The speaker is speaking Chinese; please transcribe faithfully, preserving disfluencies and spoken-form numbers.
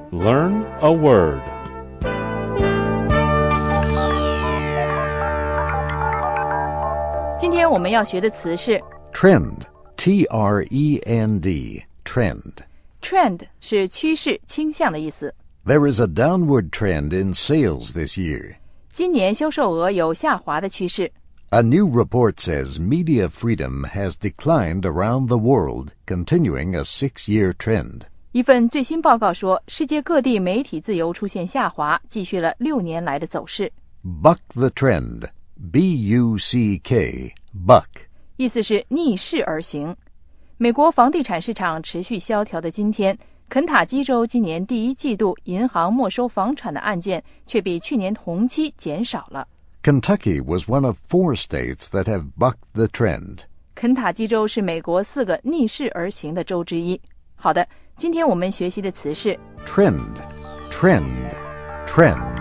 Learn a word. 今天我们要学的词是 Trend, T R E N D, trend. Trend 是趋势、倾向的意思。 There is a downward trend in sales this year. 今年销售额有下滑的趋势。 A new report says media freedom has declined around the world, continuing a six-year trend. 一份最新报告说，世界各地媒体自由出现下滑，继续了六年来的走势。 Buck the trend, B U C K, buck. 意思是逆势而行。美国房地产市场持续萧条的今天，肯塔基州今年第一季度银行没收房产的案件却比去年同期减少了。 Kentucky was one of four states that have bucked the trend. 肯塔基州是美国四个逆势而行的州之一。好的，今天我们学习的词是 Trend, trend, trend.